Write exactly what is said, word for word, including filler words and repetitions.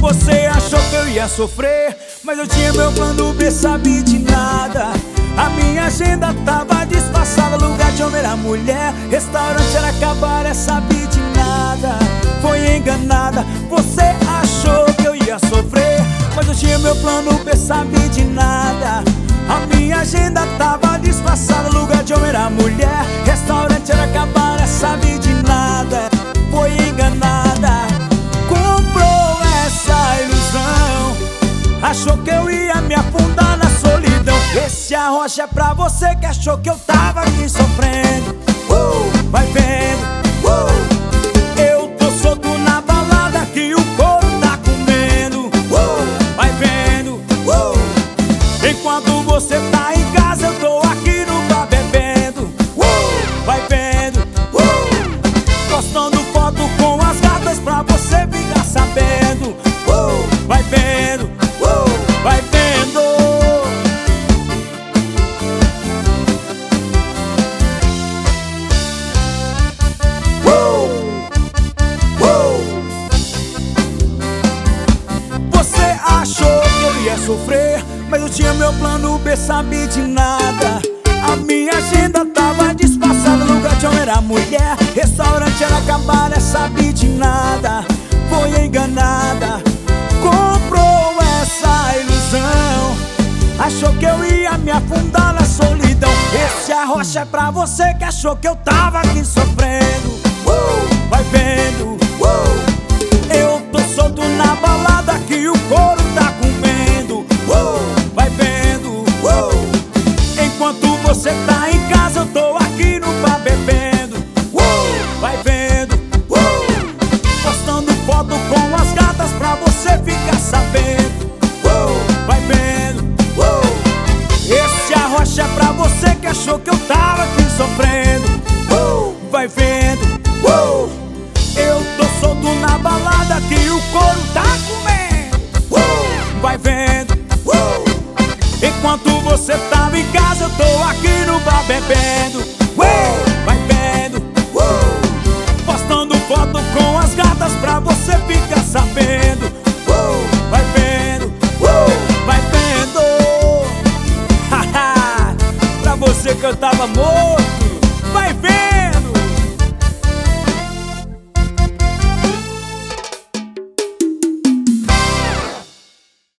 Você achou que eu ia sofrer, mas eu tinha meu plano B, sabe de nada. A minha agenda tava disfarçada, lugar de homem era mulher, restaurante era cabaré, sabe de nada. Foi enganada, você achou que eu ia sofrer, mas eu tinha meu plano B, sabe de nada. A minha agenda tava disfarçada, lugar de homem era mulher, restaurante era cabaré, sabe de nada. Foi enganada, comprou essa ilusão, achou que eu ia me afundar na solidão. Esse arrocha é pra você que achou que eu tava aqui sofrendo. uh, Vai vendo, uh, eu tô solto na balada que o couro tá comendo. uh, Vai vendo, uh, enquanto você tá em casa eu tô aqui no bar bebendo. uh, Vai vendo, uh, postando foto com as gatas pra você ficar sabendo. uh, Vai vendo, uh, vai vendo. Você achou que eu ia sofrer, mas eu tinha meu plano B, sabe de nada. A minha agenda tava disfarçada, lugar de homem era mulher, restaurante era cabaré, sabe de nada. Foi enganada, comprou essa ilusão, achou que eu ia me afundar na solidão. Esse arrocha é pra você que achou que eu tava aqui sofrendo. uh, Vai vendo, uh,